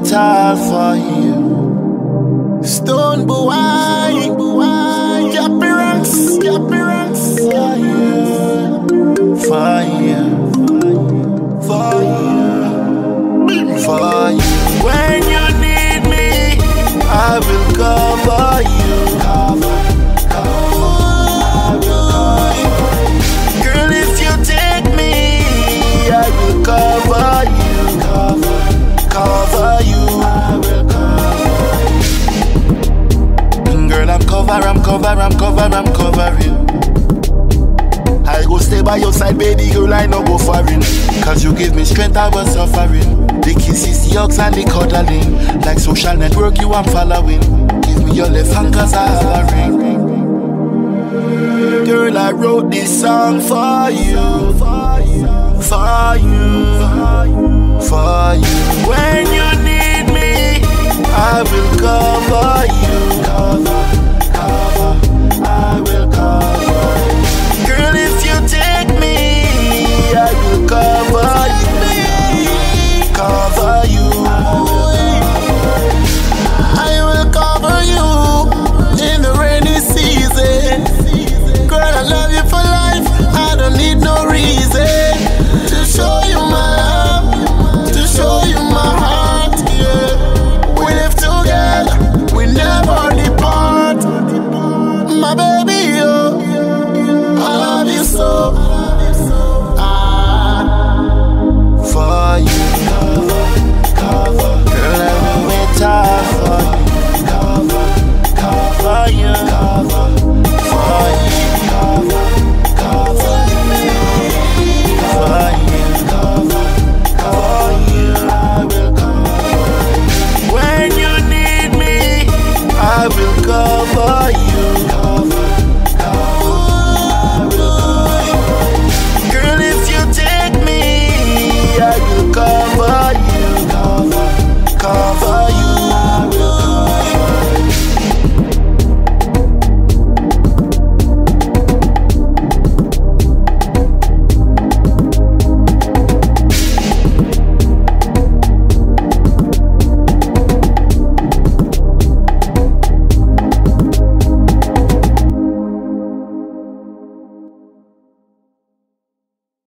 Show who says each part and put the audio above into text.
Speaker 1: it all for you. Stone boy, appearance, fire, when you need me, I will cover you. Girl, if you take me, I will cover you. Cover you. Girl, I'm covering. I go stay by your side, baby girl, I no go foreign. Cause you give me strength, I was suffering. The kisses, the hugs and the cuddling. Like social network, you I'm following. Give me your left hand cause I have a ring. Girl, I wrote this song for you. For you.